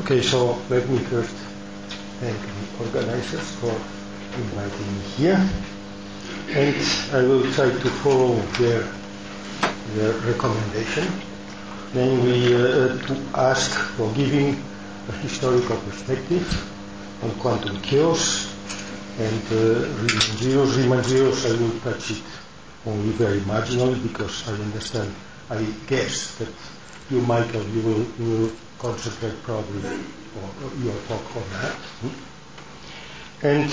Okay, so let me first thank the organizers for inviting me here, and I will try to follow their recommendation, namely to ask for giving a historical perspective on quantum chaos and Riemann zeros. I will touch it only very marginally because I guess that you, Michael, you will concentrate probably on your talk on that. And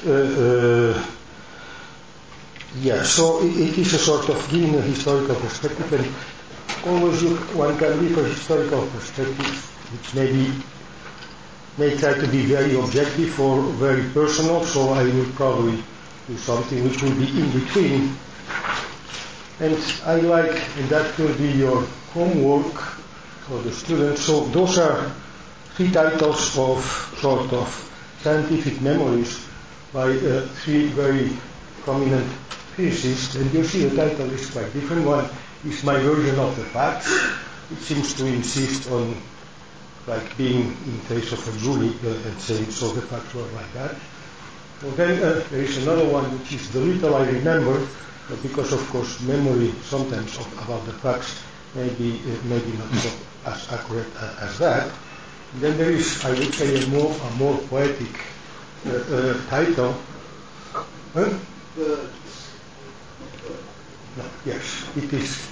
so it is a sort of giving a historical perspective, and always one can give a historical perspective which may try to be very objective or very personal, so I will probably do something which will be in between. And and that will be your homework for the students. So those are three titles of sort of scientific memories by three very prominent physicists, and you see the title is quite different. One is my version of the facts. It seems to insist on being in face of a jury and saying, so the facts were like that. Well, then there is another one which is the little I remember, because of course memory sometimes about the facts may be not so as accurate as that. And then there is, I would say, a more poetic title. No, yes, it is.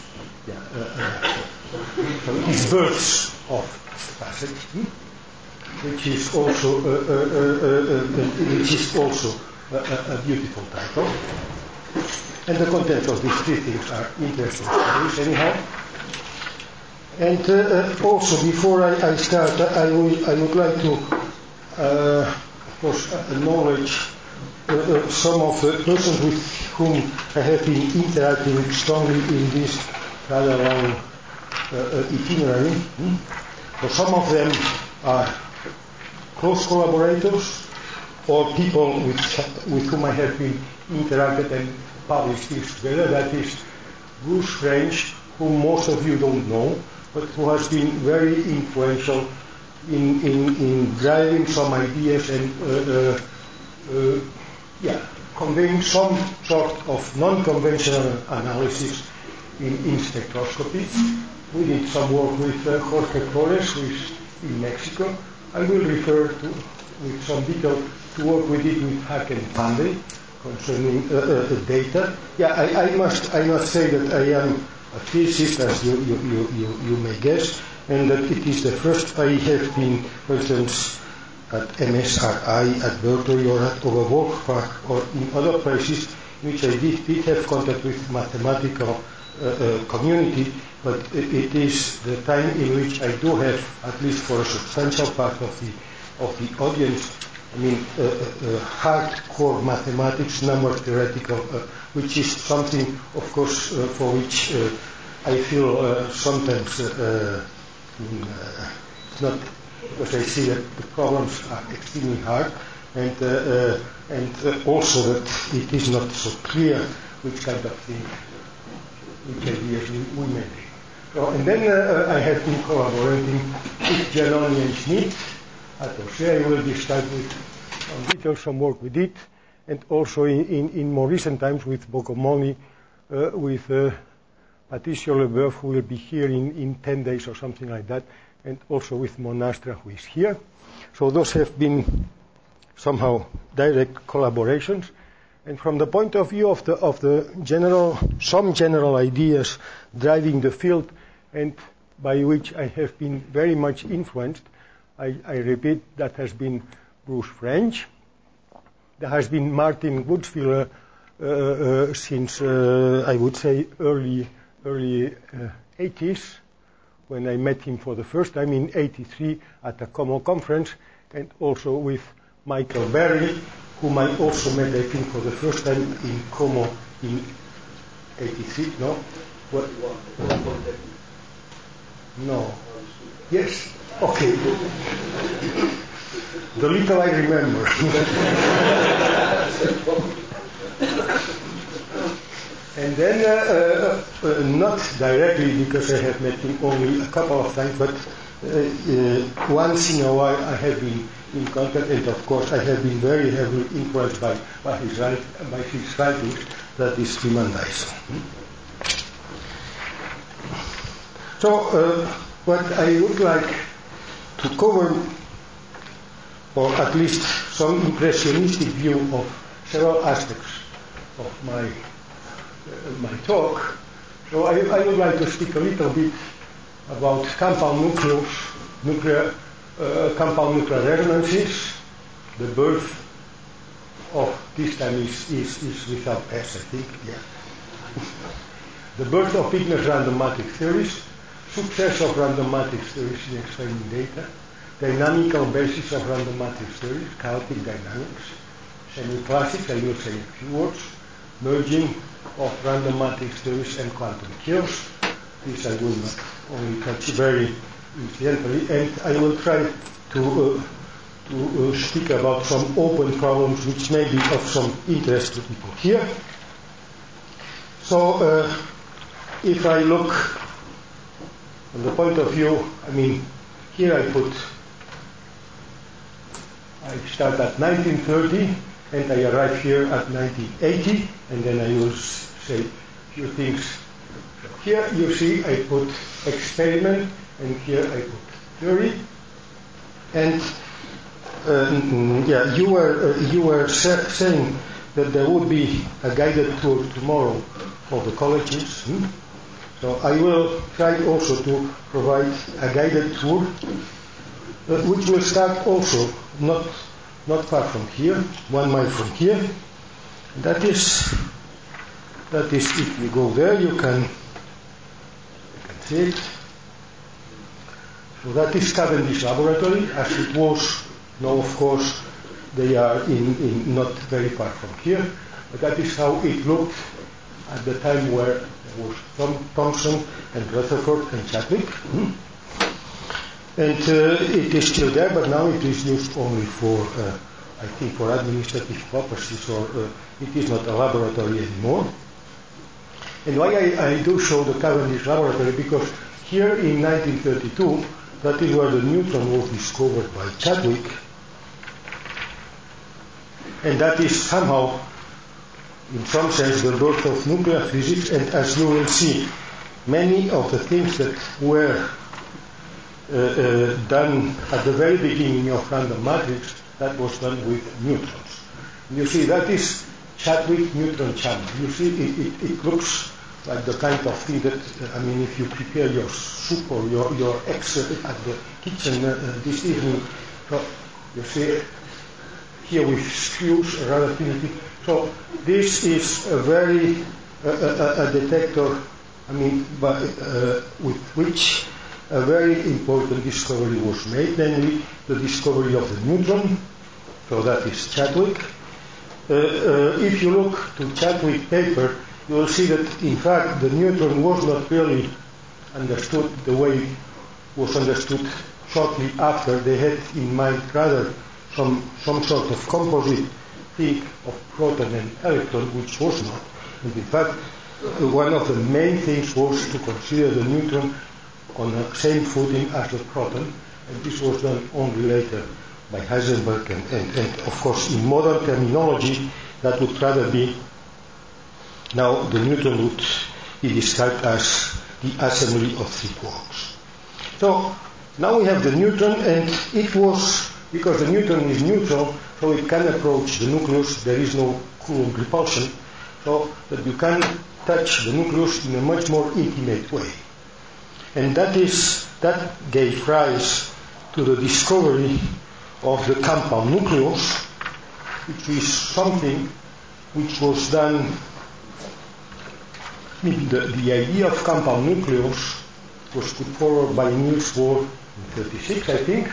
So it is Birds of Passage, which is also a beautiful title. And the contents of these three things are interesting stories, anyhow. And also, before I start, I would like to, of course, acknowledge some of the persons with whom I have been interacting strongly in this rather long itinerary. So some of them are close collaborators or people with whom I have been interacted and published things together. That is Bruce French, whom most of you don't know, but who has been very influential in driving some ideas and conveying some sort of non-conventional analysis in spectroscopy. We did some work with Jorge Flores, who is in Mexico. I will refer to, with some detail, to work we did with Haken Pandey concerning data. I must say that I am a physicist, as you may guess, and that it is the first I have been, for instance, at MSRI, at Berkeley, or at Oberwolfach, or in other places in which I did have contact with mathematical community, but it is the time in which I do have, at least for a substantial part of the audience, hardcore mathematics, number theoretical, which is something, of course, for which I feel sometimes it's not, because I see that the problems are extremely hard, and also that it is not so clear which kind of thing, which ideas we may take. So, and then I have been collaborating with Giannoni and Schmidt at OSHE. I will start with some details, some work we did, and also in more recent times with Boccomoni, with Patricio Leboeuf, who will be here in 10 days or something like that, and also with Monastra, who is here. So those have been somehow direct collaborations. And from the point of view of some general ideas driving the field, and by which I have been very much influenced, I repeat, that has been Bruce French. There has been Martin Woodsviller since, I would say, early 80s, when I met him for the first time in 83 at the Como conference, and also with Michael Berry, whom I also met, I think, for the first time in Como in 83, no? What? No. Yes. Okay. The little I remember. And then, not directly, because I have met him only a couple of times, but once in a while I have been in contact, and of course I have been very heavily influenced by his writings, that is Freeman Dyson. So what I would like to cover, or at least some impressionistic view of several aspects of my talk. So I would like to speak a little bit about compound nuclear resonances. The birth of this time is without S, I think. Yeah. The birth of ignorant random matrix theories, success of random matrix theories in explaining data, dynamical basis of random matrix theories, chaotic dynamics, semi-classics, I will say a few words, merging of random matrix theories and quantum chaos. This I will not only touch very incidentally, and I will try to speak about some open problems which may be of some interest to people here. So if I look from the point of view, I mean, here I start at 1930 and I arrive here at 1980, and then I will say a few things. Here you see I put experiment, and here I put theory. And you were saying that there would be a guided tour tomorrow for the colleges. So I will try also to provide a guided tour, which will start also not far from here, 1 mile from here. That is if you go there, you can see it. So that is Cavendish Laboratory, as it was. Now, of course, they are in not very far from here, but that is how it looked at the time where there was Thomson and Rutherford and Chadwick. And it is still there, but now it is used only for, I think, for administrative purposes, or it is not a laboratory anymore. And why I do show the Cavendish Laboratory, because here in 1932, that is where the neutron was discovered by Chadwick, and that is somehow, in some sense, the birth of nuclear physics. And as you will see, many of the things that were done at the very beginning of random matrix, that was done with neutrons. You see, that is Chadwick neutron channel. You see, it looks like the kind of thing that, if you prepare your soup or your eggs at the kitchen this evening, so you see here with screws, relativity. So this is a very a detector, with which a very important discovery was made, namely the discovery of the neutron. So that is Chadwick. If you look to Chadwick paper, you will see that in fact the neutron was not really understood the way it was understood shortly after. They had in mind rather some sort of composite thing of proton and electron, which was not. And in fact, one of the main things was to consider the neutron on the same footing as the proton, and this was done only later by Heisenberg, and of course in modern terminology that would rather be, now the neutron would be described as the assembly of 3 quarks. So now we have the neutron, and it was, because the neutron is neutral, so it can approach the nucleus. There is no Coulomb repulsion, so that you can touch the nucleus in a much more intimate way. And that gave rise to the discovery of the compound nucleus, which is something which was done. The idea of compound nucleus was put forward by Niels Bohr in 1936, I think.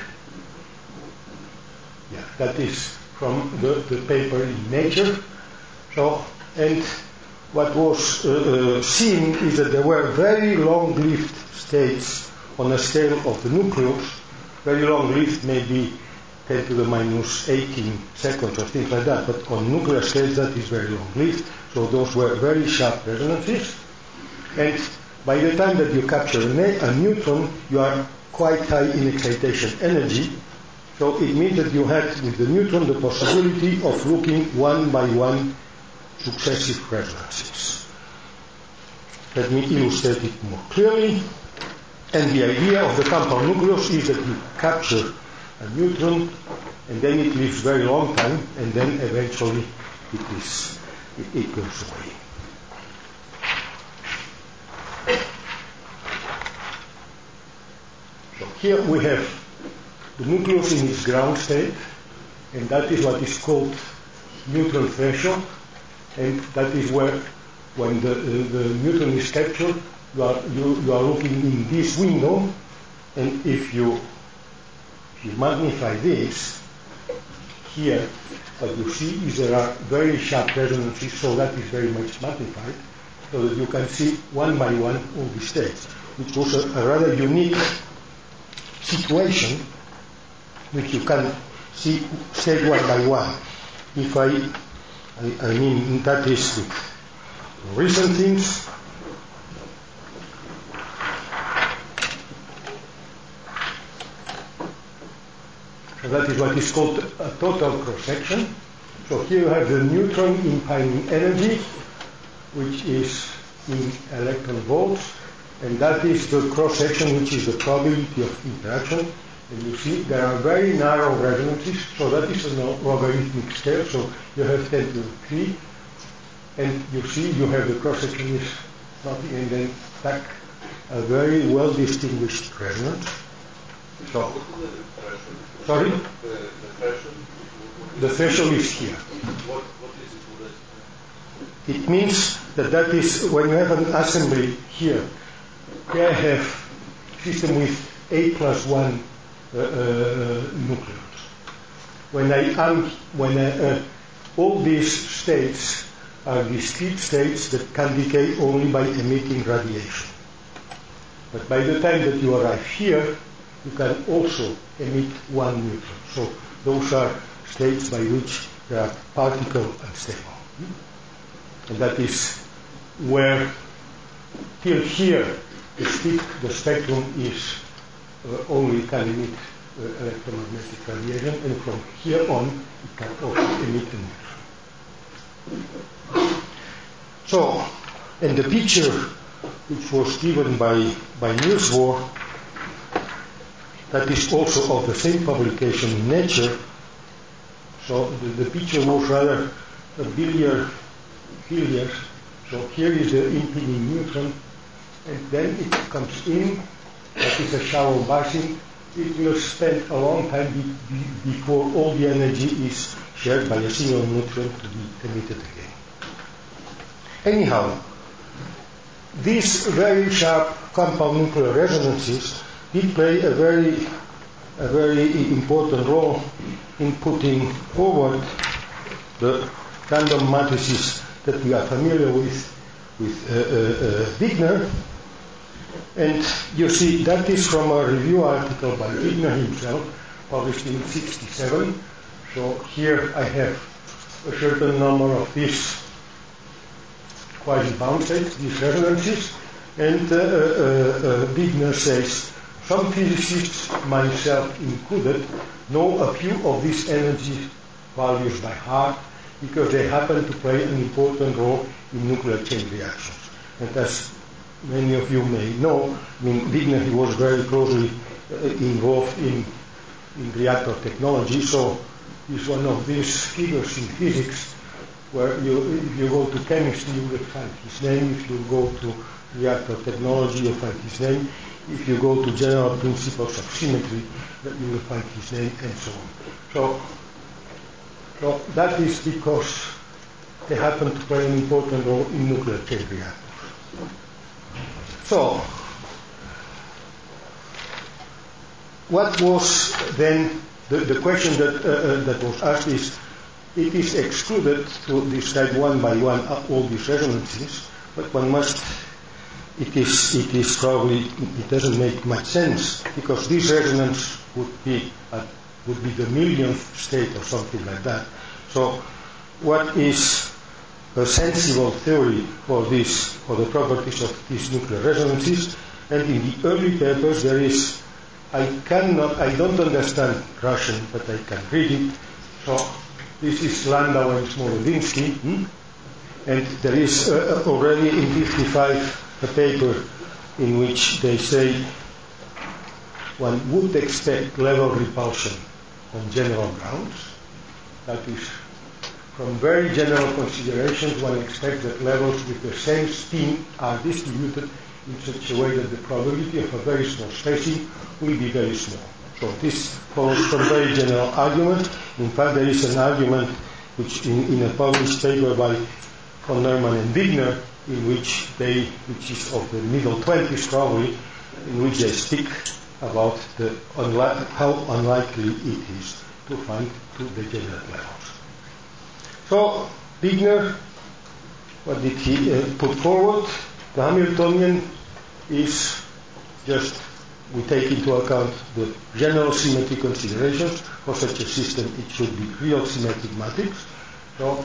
Yeah, that is from the paper in Nature. So, and what was seen is that there were very long-lived states on a scale of the nucleus. Very long-lived, maybe 10 to the minus 18 seconds or things like that, but on nuclear scales that is very long-lived. So those were very sharp resonances. And by the time that you capture a neutron, you are quite high in excitation energy. So it means that you had with the neutron the possibility of looking one by one successive resonances. Let me illustrate it more clearly. And the idea of the compound nucleus is that you capture a neutron and then it lives very long time and then eventually it goes away. So here we have the nucleus in its ground state, and that is what is called neutron threshold, and that is where, when the neutron is captured, you are looking in this window, and if you magnify this, here what you see is there are very sharp resonances, so that is very much magnified, so that you can see one by one all the states, which was a rather unique situation, which you can see state one by one. If I mean that is with recent things. So that is what is called a total cross-section. So here you have the neutron in Pauling energy, which is in electron volts, and that is the cross-section, which is the probability of interaction. And you see there are very narrow resonances, so that is a logarithmic scale, so you have 10 to the 3, and you see you have the cross-section is nothing, and then back a very well distinguished resonance. So, sorry? The threshold? The threshold is here. What is it? It means that is when you have an assembly here. Here I have system with 8 plus 1 nucleons. When all these states are discrete states that can decay only by emitting radiation. But by the time that you arrive here, you can also emit one neutron. So those are states by which they are particle unstable. And that is where, till here, the spectrum is only can emit electromagnetic radiation, and from here on, it can also emit a neutron. So, and the picture which was given by Niels Bohr, that is also of the same publication in Nature. So the picture was rather a billiard. So here is the impinging neutron, and then it comes in. That is a shallow basin. It will spend a long time before all the energy is shared by a single neutron to be emitted again. Anyhow, these very sharp compound nuclear resonances did play a very important role in putting forward the random matrices that we are familiar with Wigner. And you see, that is from a review article by Wigner himself, published in 1967. So here I have a certain number of these quasi-bound states, these resonances, and Wigner says, some physicists, myself included, know a few of these energy values by heart because they happen to play an important role in nuclear chain reactions. And as many of you may know, I mean, Wigner, he was very closely involved in reactor technology, so he's one of these figures in physics where if you go to chemistry, you will find his name. If you go to reactor technology, you'll find his name. If you go to general principles of symmetry, you will find his name, and so on. So that is because they happen to play an important role in nuclear chain reactors. So, what was then the question that was asked is, it is excluded to describe one by one all these resonances, but one must. It is probably, it doesn't make much sense because this resonance would be the millionth state or something like that. So what is a sensible theory for this, for the properties of these nuclear resonances. And in the early papers there is, I don't understand Russian, but I can read it. So this is Landau and Smolodinsky, and there is already in 55 a paper in which they say one would expect level repulsion on general grounds. That is, from very general considerations, one expects that levels with the same spin are distributed in such a way that the probability of a very small spacing will be very small. So this follows from very general argument. In fact, there is an argument which in a published paper by von Neumann and Wigner, which is of the middle 20s probably, in which they speak about how unlikely it is to find two degenerate levels. So Wigner, what did he put forward? The Hamiltonian is just, we take into account the general symmetry considerations. For such a system, it should be real symmetric matrix. So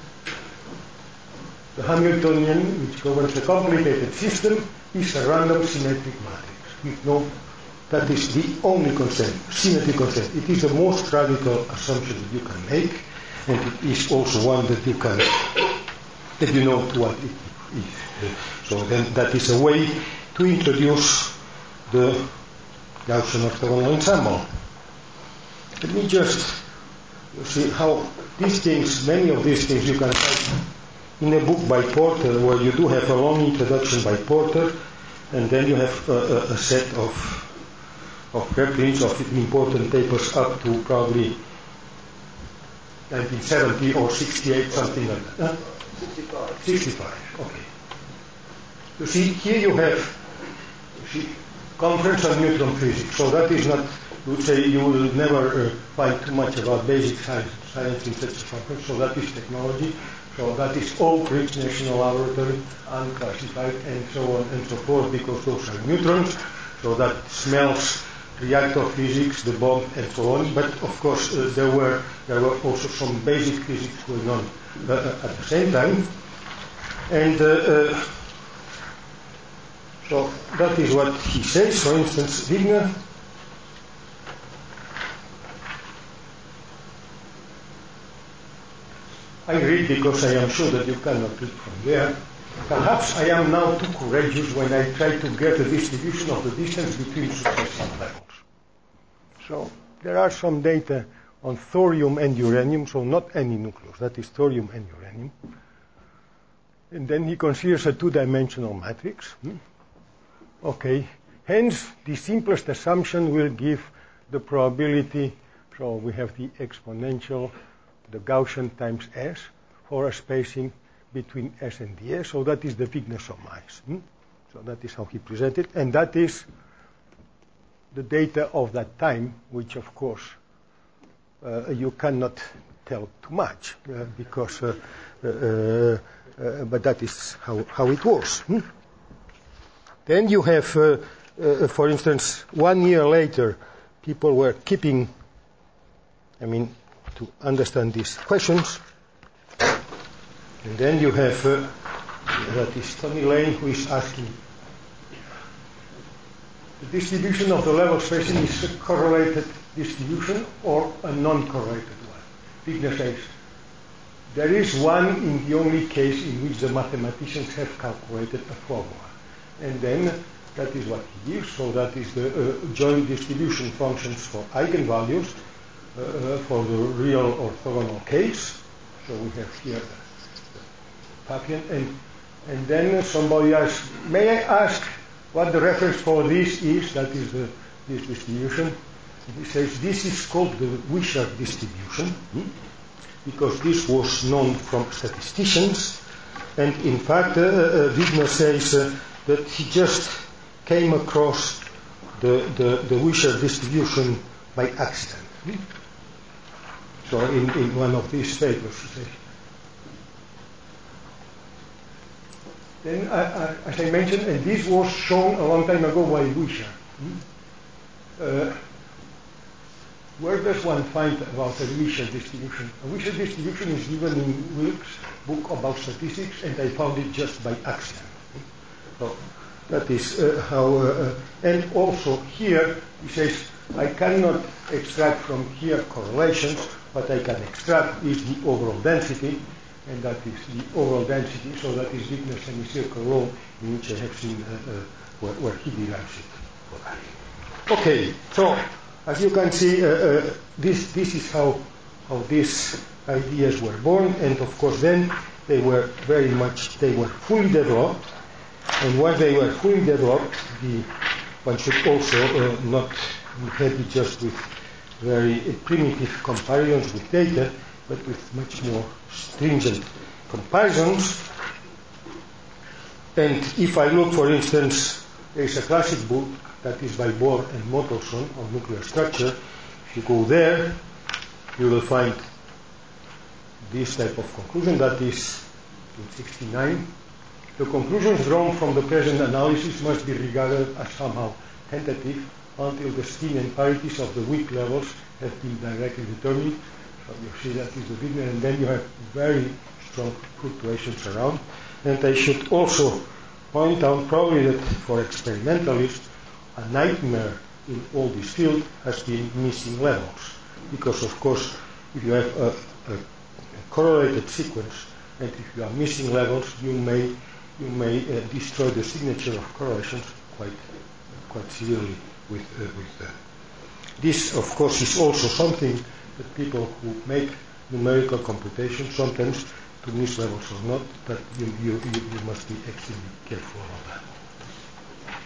the Hamiltonian, which governs a complicated system, is a random symmetric matrix. That is the only constant, symmetry constant. It is the most radical assumption that you can make, and it is also one that you know what it is. So then that is a way to introduce the Gaussian orthogonal ensemble. Let me just see how these things, many of these things you can find in a book by Porter, where you do have a long introduction by Porter, and then you have a set of reprints of important papers up to probably 1970 or 68, something like that. 65, okay. You see, here you have Conference on Neutron Physics. So that is not, you would say you will never find too much about basic science in such a conference. So that is technology. So that is Oak Ridge National Laboratory, unclassified, and so on and so forth, because those are neutrons. So that smells reactor physics, the bomb, and so on. But of course, there were also some basic physics going on at the same time. And so that is what he says. For instance, Wigner. I read because I am sure that you cannot read from there. Perhaps I am now too courageous when I try to get a distribution of the distance between successive levels. So there are some data on thorium and uranium, so not any nucleus, that is thorium and uranium. And then he considers a two-dimensional matrix. Okay, hence the simplest assumption will give the probability, so we have the exponential, the Gaussian times S, for a spacing between S and ds, so that is the Wigner sum ice. So that is how he presented, and that is the data of that time, which of course you cannot tell too much, because, but that is how it was. Then you have, for instance, 1 year later, people were keeping, to understand these questions. And then you have, that is Tony Lane, who is asking, the distribution of the level spacing is a correlated distribution or a non-correlated one? Wigner says, there is one in the only case in which the mathematicians have calculated a formula. And then that is what he gives, so that is the joint distribution functions for eigenvalues for the real orthogonal case. So we have here the Papian, and then somebody asks, may I ask what the reference for this is? That is this distribution. And he says this is called the Wishart distribution, because this was known from statisticians, and in fact Wigner says that he just came across the Wishart distribution by accident. So in one of these papers, he says. Then, as I mentioned, and this was shown a long time ago by Wishart. where does one find about a Wilshire distribution? A Wilshire distribution is given in Wilkes' book about statistics, and I found it just by accident. So that is how, and also here he says, I cannot extract from here correlations. What I can extract is the overall density, and that is the overall density, so that is Wigner's semicircle law, in which I have seen where he derives it for that. Okay, so as you can see, this is how these ideas were born, and of course then they were fully developed, and once they were fully developed, one should also not be happy just with very primitive comparisons with data, but with much more stringent comparisons. And if I look, for instance, there is a classic book that is by Bohr and Mottelson on nuclear structure. If you go there, you will find this type of conclusion, that is in 69. The conclusions drawn from the present analysis must be regarded as somehow tentative until the spin and parities of the weak levels have been directly determined. So you see that is the Wigner, and then you have very strong fluctuations around. And I should also point out probably that for experimentalists, a nightmare in all this field has been missing levels. Because of course, if you have a correlated sequence, and if you are missing levels, you may destroy the signature of correlations quite severely with that. This, of course, is also something that people who make numerical computations sometimes, to miss levels or not, that you must be extremely careful about that.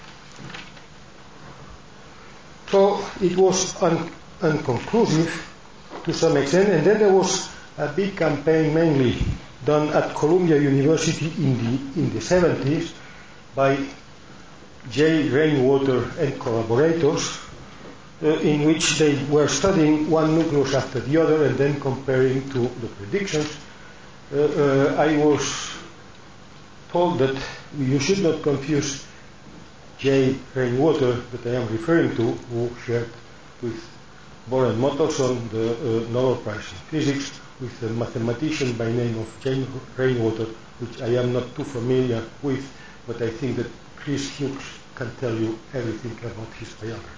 So it was unconclusive to some extent, and then there was a big campaign mainly done at Columbia University in the 70s by J. Rainwater and collaborators, in which they were studying one nucleus after the other and then comparing to the predictions. I was told that you should not confuse J. Rainwater, that I am referring to, who shared with Bohr and Mottelson the Nobel Prize in Physics, with a mathematician by name of James Rainwater, which I am not too familiar with, but I think that Chris Hughes can tell you everything about his biography.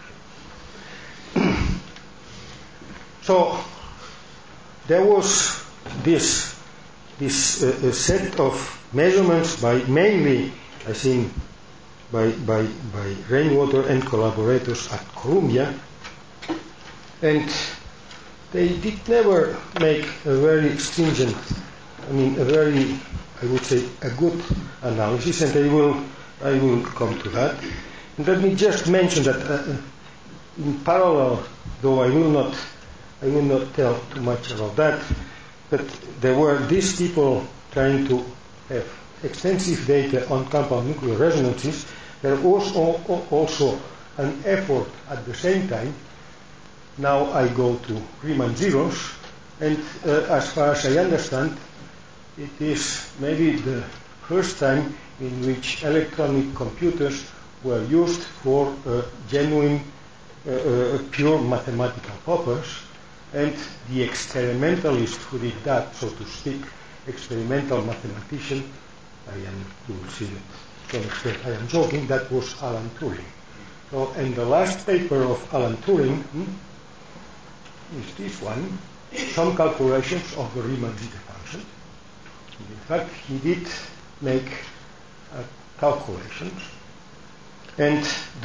So there was this set of measurements by mainly, I think, by Rainwater and collaborators at Columbia, and they did never make a very stringent, I would say, a good analysis, and I will come to that. And let me just mention that in parallel, though I will not tell too much about that, but there were these people trying to have extensive data on compound nuclear resonances. There was also an effort at the same time. Now I go to Riemann zeros, and as far as I understand, it is maybe the first time in which electronic computers were used for genuine, pure mathematical purpose, and the experimentalist who did that, so to speak, experimental mathematician, you will see that to some extent I am joking, that was Alan Turing. So, and the last paper of Alan Turing is this one, some calculations of the Riemann zeta function. In fact, he did make calculations, and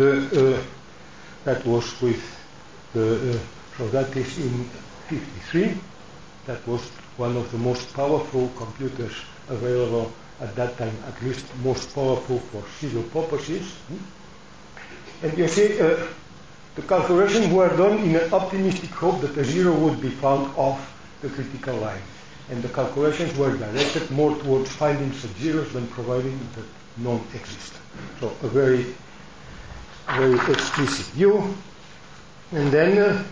that was with so that is in 53. That was one of the most powerful computers available at that time, at least most powerful for civil purposes. And you see, the calculations were done in an optimistic hope that a zero would be found off the critical line. And the calculations were directed more towards finding such zeros than providing that none existed. So a very, very explicit view. And then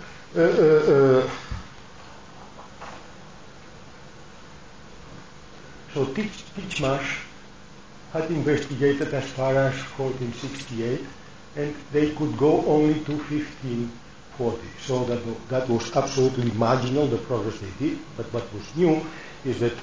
so Titchmarsh had investigated as far as 1468, and they could go only to 1540. 40. So that was absolutely marginal, the progress they did. But what was new is that,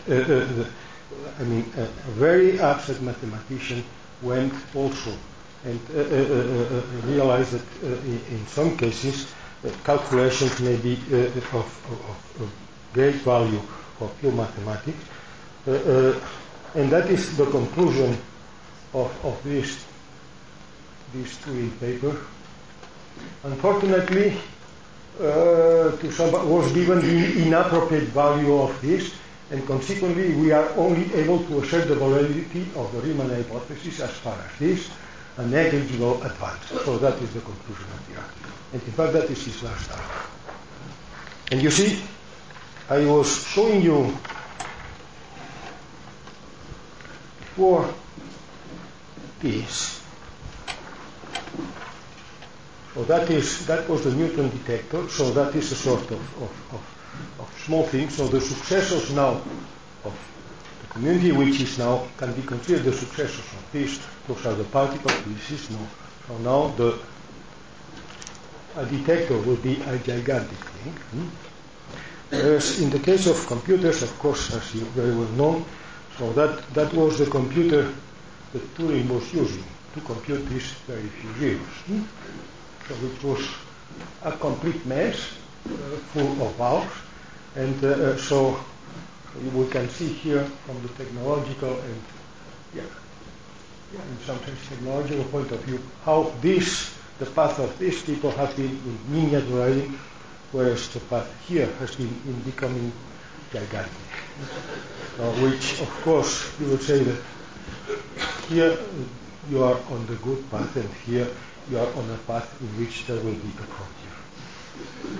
a very abstract mathematician went also and realized that in some cases calculations may be of great value for pure mathematics. And that is the conclusion of this Turing paper. Unfortunately, to some was given the inappropriate value of this, and consequently we are only able to assert the validity of the Riemann hypothesis as far as this, a negligible advance. So that is the conclusion of the article. And in fact that is his last article. And you see, I was showing you for this. So that was the Newton detector. So that is a sort of small thing. So the successors now of the community, which is now can be considered the successors of this, those are the particle pieces. No. So now a detector will be a gigantic thing. Whereas in the case of computers, of course, as you very well know, so that was the computer that Turing was using to compute these very few zeros. So it was a complete mess, full of valves, and so we can see here from the technological and in some sense technological point of view how the path of these people has been in miniaturizing, whereas the path here has been in becoming gigantic. Which, of course, you would say that here you are on the good path, and here you are on a path in which there will be a frontier.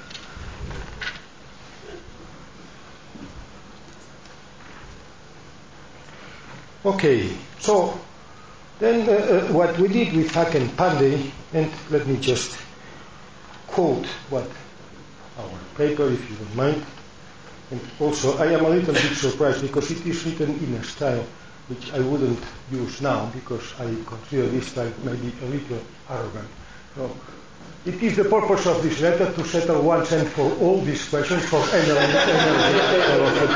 Okay, so then what we did with Hack and Pandey, and let me just quote what our paper, if you don't mind. And also, I am a little bit surprised because it is written in a style which I wouldn't use now because I consider this style maybe a little arrogant. So, it is the purpose of this letter to settle once and for all these questions for energy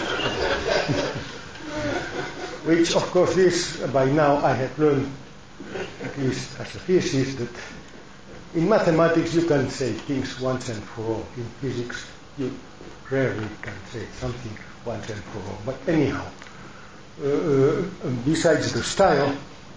which, of course, this by now I have learned, at least as a physicist, that in mathematics you can say things once and for all. In physics you rarely can say something once and for all. But anyhow, besides the style,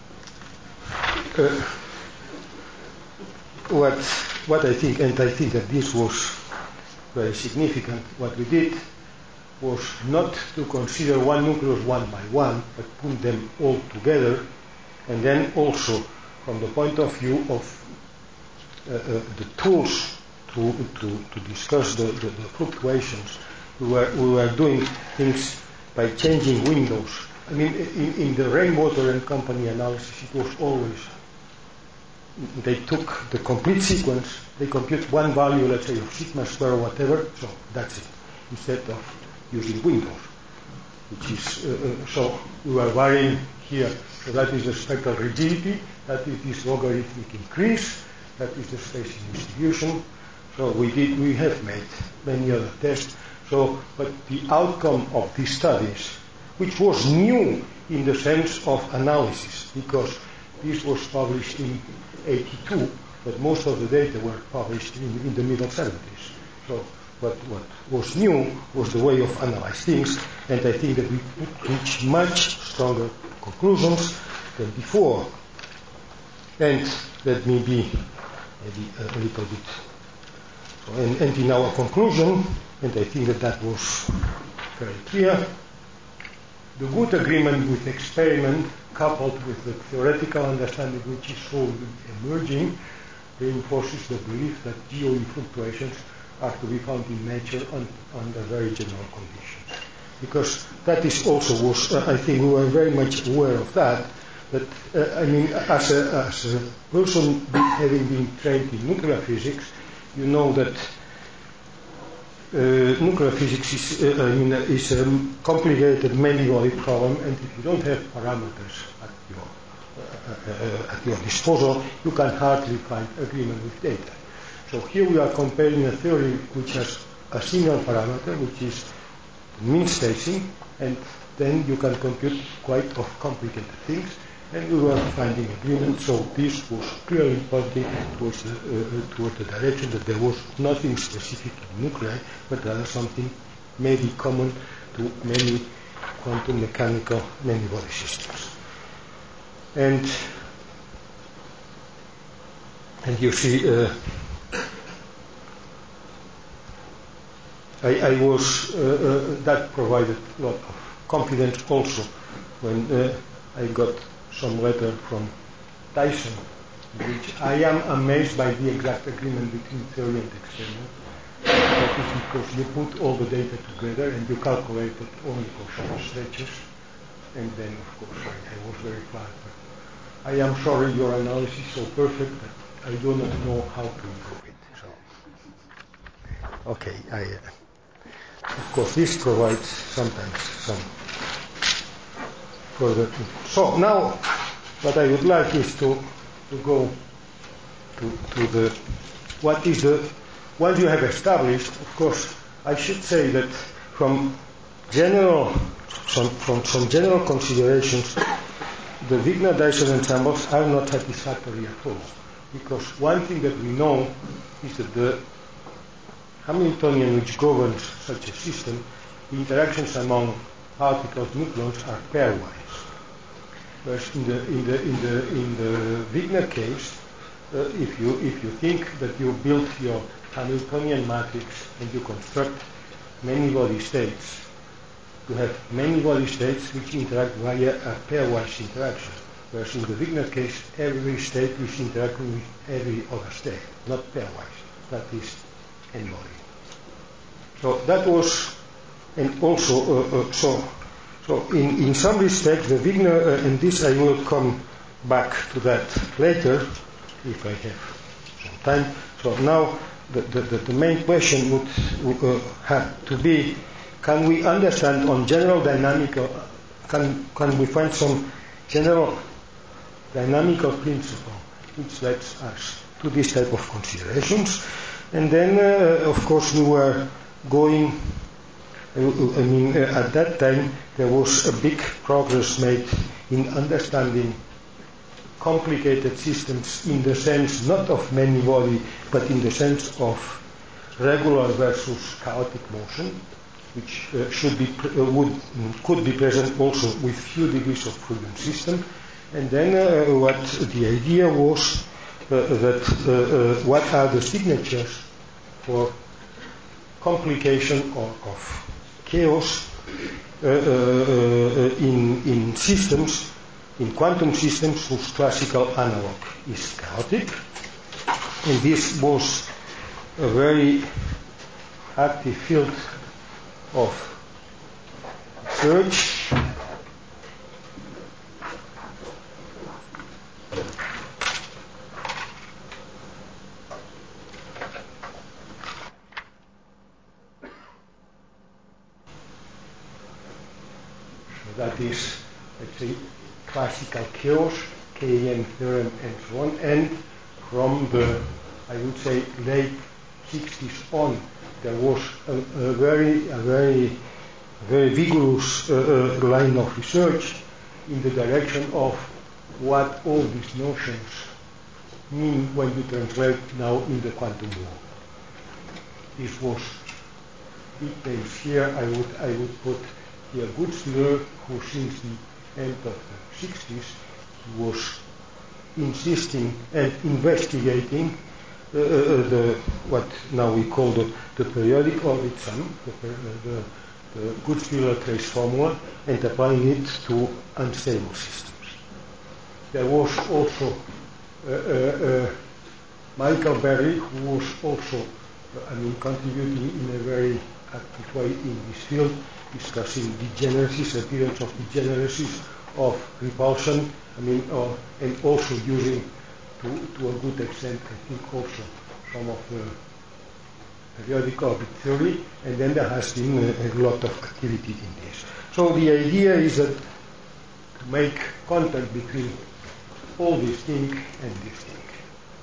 what I think, and I think that this was very significant, what we did was not to consider one nucleus one by one, but put them all together, and then also from the point of view of the tools to discuss the fluctuations. We were doing things by changing windows. I mean, in the Rainwater and Company analysis, it was always, they took the complete sequence, they compute one value, let's say, of sigma square or whatever, so that's it, instead of using windows, which is, so we were varying here, so that is the spectral rigidity, that is this logarithmic increase, that is the spacing distribution. So we have made many other tests. So, but the outcome of these studies, which was new in the sense of analysis, because this was published in 82, but most of the data were published in the middle 70s. So what was new was the way of analyzing things, and I think that we reached much stronger conclusions than before. And let me be maybe a little bit. So, and in our conclusion, and I think that was very clear, the good agreement with experiment coupled with the theoretical understanding which is slowly emerging reinforces the belief that GOE fluctuations are to be found in nature under very general conditions. Because that is also was, I think we were very much aware of that, but I mean, as a person having been trained in nuclear physics, you know that nuclear physics is a complicated many-body problem, and if you don't have parameters at your disposal, you can hardly find agreement with data. So here we are comparing a theory which has a single parameter, which is mean spacing, and then you can compute quite complicated things, and we were finding agreement. So this was clearly pointing towards the direction that there was nothing specific in nuclei, but rather something maybe common to many quantum mechanical many-body systems. And you see, I was that provided a lot of confidence also when I got some letter from Dyson, in which I am amazed by the exact agreement between theory and experiment. That is because you put all the data together and you calculated only for short stretches, and then of course I was very flattered. I am sorry your analysis is so perfect that I do not know how to improve it. So, okay, of course this provides sometimes some further. So now, what I would like is to go to the what you have established. Of course, I should say that from some general considerations, the Wigner-Dyson ensembles are not satisfactory at all. Because one thing that we know is that the Hamiltonian which governs such a system, the interactions among particles, nucleons, are pairwise. Whereas in the Wigner case, if you think that you build your Hamiltonian matrix and you construct many-body states, you have many-body states which interact via a pairwise interaction. Whereas in the Wigner case, every state is interacting with every other state, not pairwise. That is n-body. So that was, and also, so in some respect, the Wigner, and this I will come back to that later, if I have some time. So now the main question would have to be, can we understand on general dynamical, can we find some general dynamical principle which leads us to this type of considerations? And then, of course, we were going, at that time there was a big progress made in understanding complicated systems in the sense not of many-body, but in the sense of regular versus chaotic motion, which could be present also with few degrees of freedom system. And then what the idea was that what are the signatures for complication or of chaos in systems, in quantum systems whose classical analog is chaotic. And this was a very active field of research. That is, let's say, classical chaos, KN theorem, and so on. And from the, I would say, late 60s on, there was a very vigorous line of research in the direction of what all these notions mean when you translate now in the quantum world. This was details here. I would put here Gutzwiller, who since the end of the 60s was insisting and investigating what now we call the periodic orbit sum, the Gutzwiller trace formula, and applying it to unstable systems. There was also Michael Berry, who was also contributing in a very active way in this field, discussing degeneracies, appearance of degeneracies, of repulsion, and also using to a good extent, I think, also some of the periodic orbit theory, and then there has been a lot of activity in this. So the idea is that to make contact between all this thing and this thing.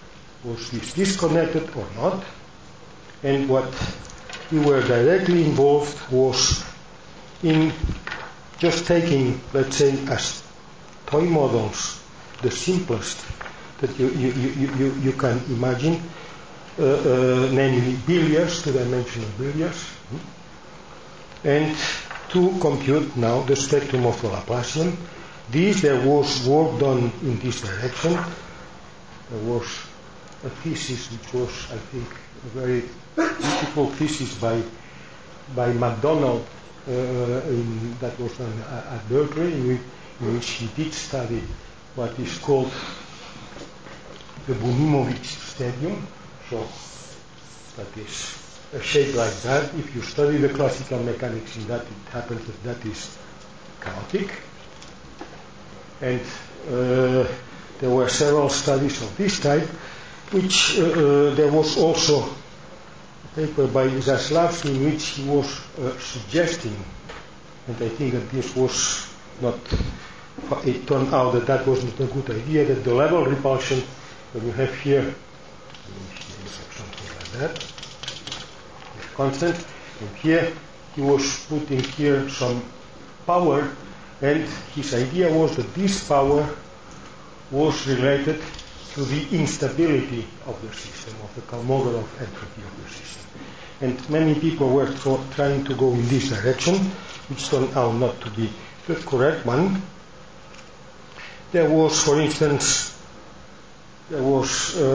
Was this disconnected or not? And what we were directly involved was in just taking, let's say, as toy models, the simplest that you can imagine, namely billiards, two-dimensional billiards, and to compute now the spectrum of the Laplacian. There was work done in this direction. There was a thesis which was, I think, a very beautiful thesis by MacDonald that was done at Berkeley, in which he did study what is called the Bunimovich stadium. So that is a shape like that. If you study the classical mechanics in that, it happens that is chaotic. And there were several studies of this type, which there was also a paper by Zaslavsky in which he was suggesting, and I think that this was not, it turned out that that was not a good idea, that the level repulsion that you have here, something like that, is constant, and here he was putting here some power, and his idea was that this power was related to the instability of the system, of the Kolmogorov entropy of the system. And many people were trying to go in this direction, which turned out not to be the correct one. There was, for instance, there was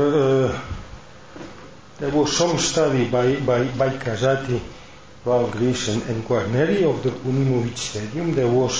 some study by Casati, Val Gris, and Guarneri of the Bunimovich stadium.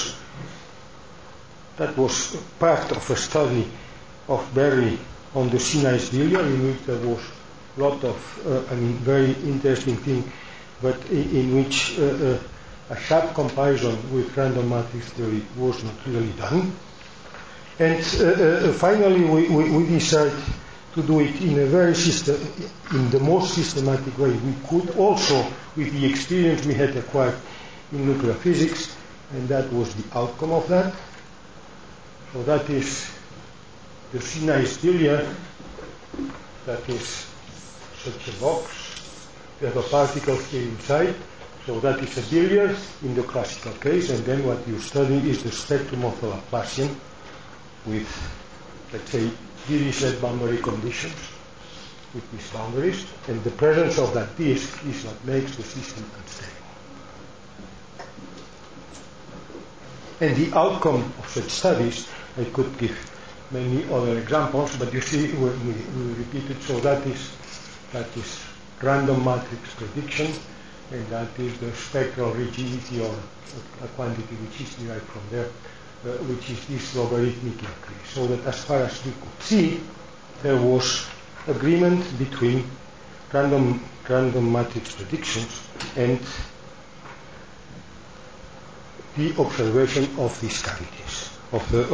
That was part of a study of Berry on the C-nice billiard, in which there was a lot of, very interesting thing, but in which a sharp comparison with random matrix theory was not really done. And finally, we decided to do it in a in the most systematic way we could, also with the experience we had acquired in nuclear physics, and that was the outcome of that. So that is the C-nice billiard. That is such a box. We have a particle here inside. So that is a billiard in the classical case, and then what you study is the spectrum of the Laplacian with, let's say, Dirichlet boundary conditions with these boundaries, and the presence of that disk is what makes the system unstable. And the outcome of such studies, I could give many other examples, but you see, we repeat it. So that is random matrix prediction, and that is the spectral rigidity, or a quantity which is derived from there, which is this logarithmic increase. So that as far as we could see, there was agreement between random matrix predictions and the observation of these cavities, of the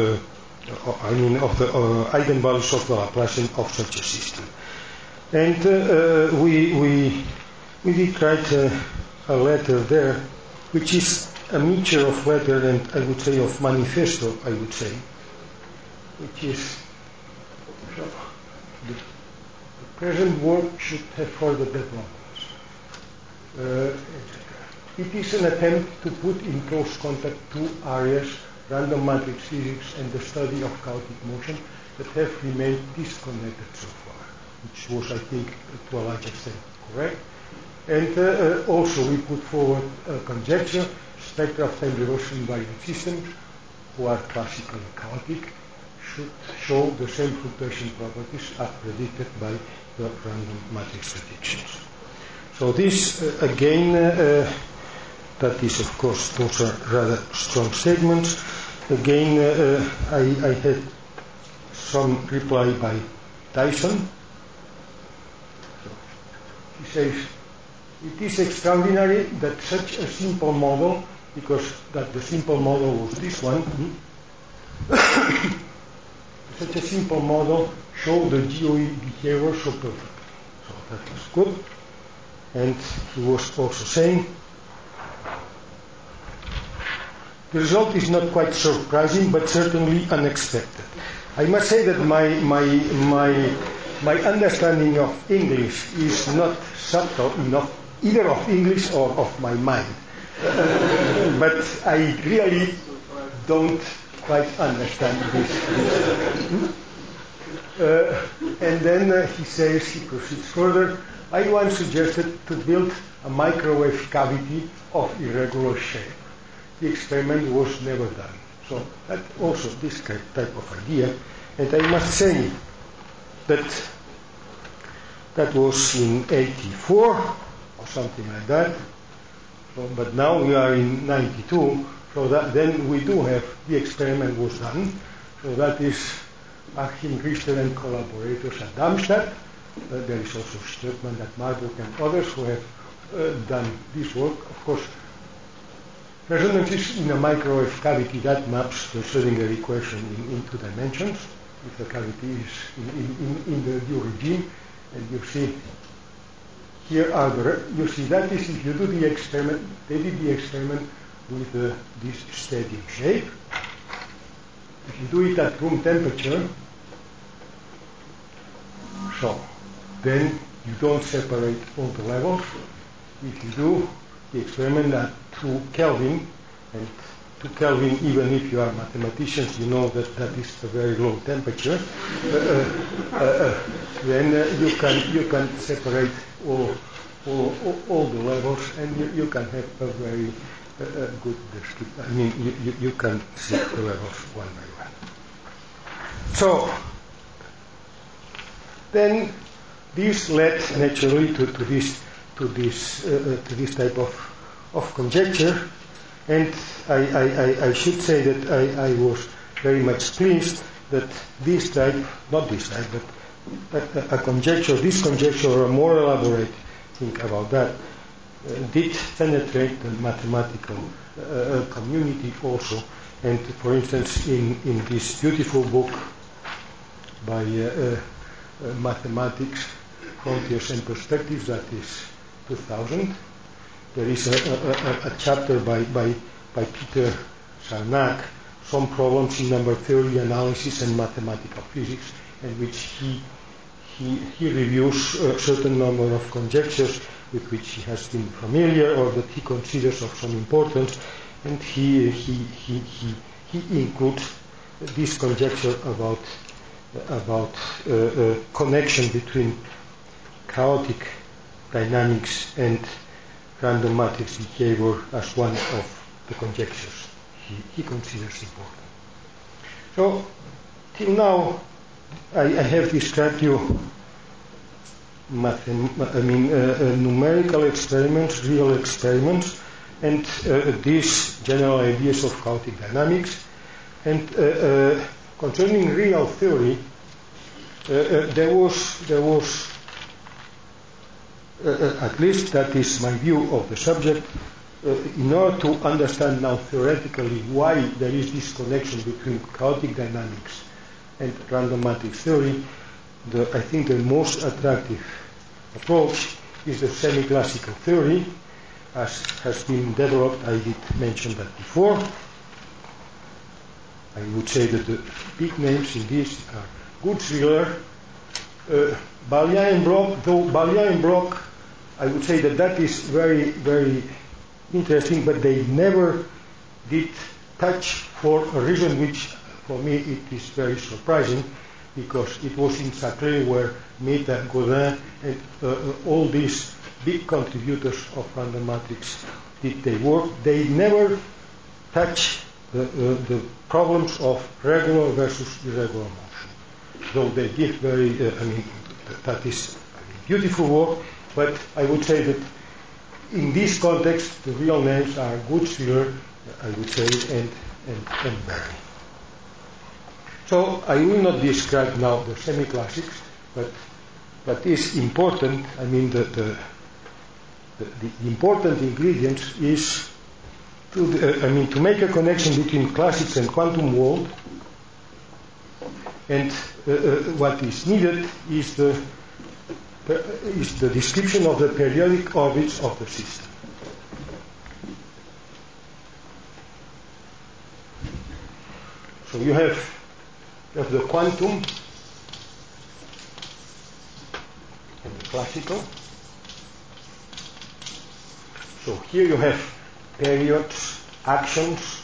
eigenvalues of the Laplacian of such a system. And we did write a letter there, which is a mixture of letter and, I would say, of manifesto, I would say, which is the present work should have further developments. It is an attempt to put in close contact two areas, random matrix physics and the study of chaotic motion, that have remained disconnected so far, which was, I think, to a large extent correct. And also we put forward a conjecture: spectra of time reversal invariant systems, who are classically chaotic, should show the same fluctuation properties as predicted by the random matrix predictions. So this, again, that is, of course, those are rather strong statements. Again, I had some reply by Dyson. So he says, it is extraordinary that such a simple model, because that the simple model was this one, such a simple model showed the GOE behavior so perfectly. So that was good. And he was also saying, the result is not quite surprising, but certainly unexpected. I must say that my my understanding of English is not subtle enough, either of English or of my mind. But I really don't quite understand this. And then he says, he proceeds further, I once suggested to build a microwave cavity of irregular shape. The experiment was never done. So that also this type of idea. And I must say that that was in 84 or something like that. So, but now we are in 92. So that then we do have the experiment was done. So that is Achim Richter and collaborators at Darmstadt. There is also Stöckmann at Marburg and others who have done this work. Of course, resonances in a microwave cavity, that maps the Schrödinger equation in two dimensions. If the cavity is in the due regime, and you see here are you see that is if you do the experiment, they did the experiment with this steady shape. If you do it at room temperature, so then you don't separate all the levels. If you do the experiment at 2 Kelvin, and 2 Kelvin, even if you are mathematicians, you know that that is a very low temperature, then you can separate all the levels, and you can have a very good description. I mean, you can see the levels one by one. So then this led naturally to this type of conjecture, and I should say that I was very much pleased that this type, not this type, but a conjecture, this conjecture or a more elaborate think about that, did penetrate the mathematical community also. And for instance, in this beautiful book by Mathematics, Frontiers and Perspectives, that is 2000, there is a chapter by Peter Sarnak, Some Problems in Number Theory, Analysis and Mathematical Physics, in which he reviews a certain number of conjectures with which he has been familiar or that he considers of some importance, and he includes this conjecture about connection between chaotic dynamics and random matrix behavior as one of the conjectures he considers important. So till now I have described you numerical experiments, real experiments, and these general ideas of chaotic dynamics. And concerning real theory, there was at least that is my view of the subject. In order to understand now theoretically why there is this connection between chaotic dynamics and random matrix theory, I think the most attractive approach is the semi-classical theory, as has been developed. I did mention that before. I would say that the big names in this are Gutzwiller, Ballian and Bloch. Though Ballian and Bloch, I would say that is very, very interesting, but they never did touch, for a reason which for me it is very surprising, because it was in Saclay where Mehta, Godin, and all these big contributors of random matrix did their work. They never touch the problems of regular versus irregular motion. Though they give very, that is beautiful work, but I would say that in this context, the real names are Gutzwiller, I would say, and Berry. So I will not describe now the semi-classics, but what is important, the important ingredients is to make a connection between classics and quantum world, and what is needed is the description of the periodic orbits of the system. So you have the quantum classical. So here you have periods, actions,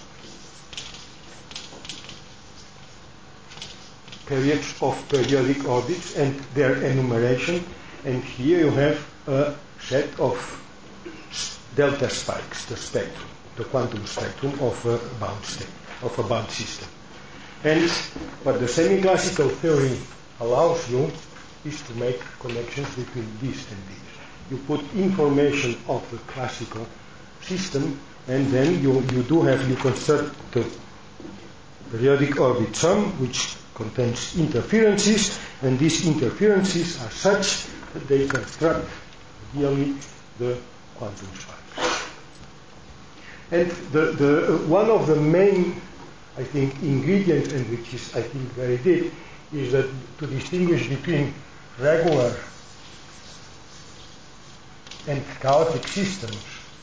periods of periodic orbits and their enumeration, and here you have a set of delta spikes, the spectrum, the quantum spectrum of a bound state, of a bound system. And what the semi-classical theory allows you is to make connections between this and this. You put information of the classical system, and then you construct the periodic orbit sum, which contains interferences, and these interferences are such that they construct really the quantum spikes. And the one of the main, I think, ingredients, and which is, I think, very deep, is that to distinguish between regular and chaotic systems,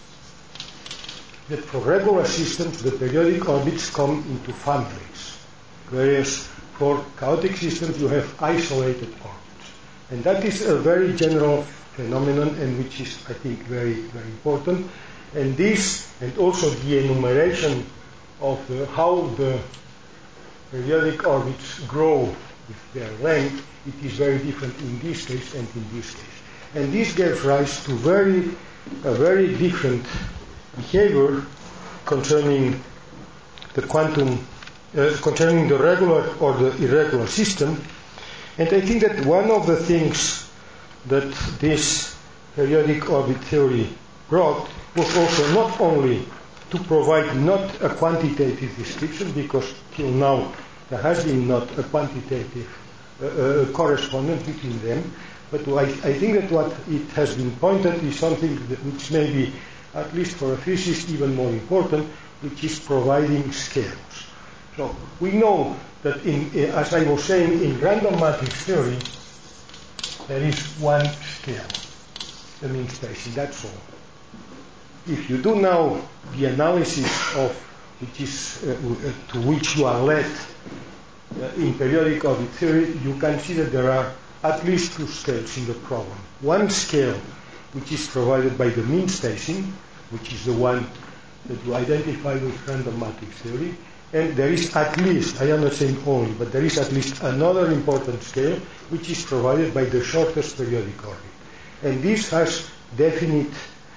that for regular systems the periodic orbits come into families, whereas for chaotic systems you have isolated orbits. And that is a very general phenomenon, and which is, I think, very, very important. And this, and also the enumeration of how the periodic orbits grow with their length, it is very different in this case and in this case. And this gives rise to a very different behavior concerning the quantum, concerning the regular or the irregular system. And I think that one of the things that this periodic orbit theory brought was also not only to provide not a quantitative description, because till now there has been not a quantitative correspondence between them, but I think that what it has been pointed is something which may be, at least for a physicist, even more important, which is providing scales. So we know that, as I was saying, in random matrix theory, there is one scale, the mean spacing, that's all. If you do now the analysis of which is to which you are led in periodic orbit theory, you can see that there are at least two scales in the problem. One scale which is provided by the mean spacing, which is the one that you identify with random matrix theory, and there is at least, I am not saying only, but there is at least another important scale which is provided by the shortest periodic orbit. And this has definite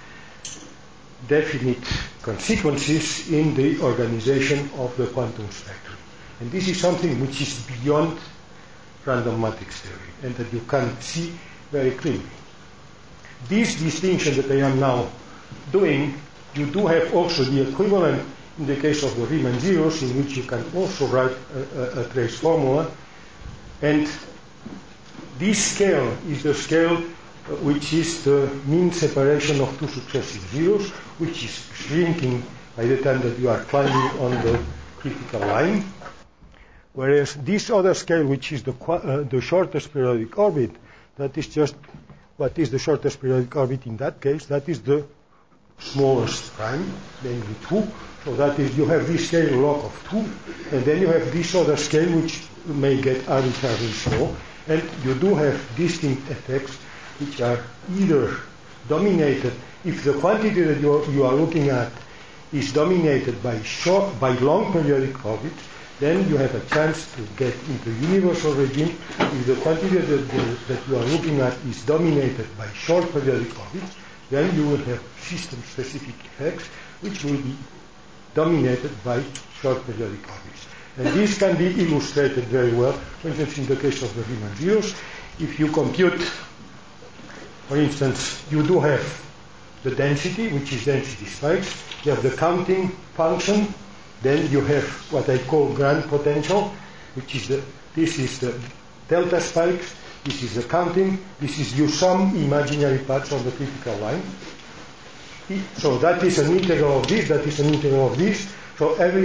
consequences in the organization of the quantum spectrum. And this is something which is beyond random matrix theory, and that you can see very clearly. This distinction that I am now doing, you do have also the equivalent in the case of the Riemann zeros, in which you can also write a trace formula. And this scale is the scale which is the mean separation of two successive zeros, which is shrinking by the time that you are climbing on the critical line. Whereas this other scale, which is the shortest periodic orbit, that is just what is the shortest periodic orbit in that case. That is the smallest prime, namely 2. So that is, you have this scale log of 2, and then you have this other scale which may get arbitrarily small, and you do have distinct effects which are either dominated, if the quantity that you are looking at is dominated by long periodic orbits, then you have a chance to get into universal regime. If the quantity that you are looking at is dominated by short periodic orbits, then you will have system-specific effects which will be dominated by short periodic orbits. And this can be illustrated very well, for instance, in the case of the Riemann zeros. If you compute, for instance, you do have the density, which is density spikes, you have the counting function, then you have what I call grand potential, which is this is the delta spikes, this is the counting, this is you sum imaginary parts on the critical line. So that is an integral of this, that is an integral of this. So every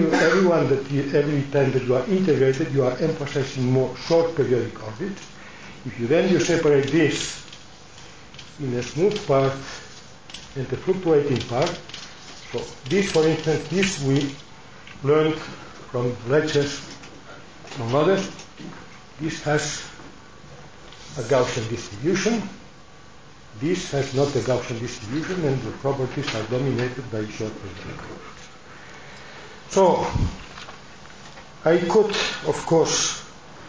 time that you are integrated, you are emphasizing more short periodic orbits. If you separate this in a smooth part and a fluctuating part, so this, for instance, this we learned from lectures from others. This has a Gaussian distribution, this has not a Gaussian distribution and the properties are dominated by short periodic orbits. So, I could, of course,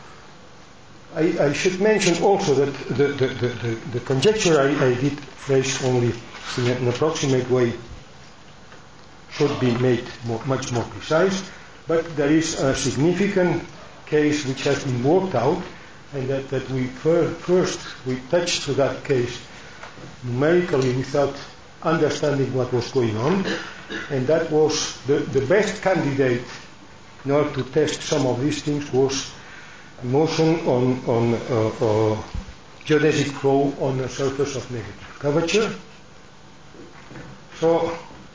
I should mention also that the conjecture I did phrase only in an approximate way should be made much more precise, but there is a significant case which has been worked out, and that we first touched to that case numerically without understanding what was going on, and that was the best candidate in order to test some of these things was motion on geodesic flow on a surface of negative curvature. So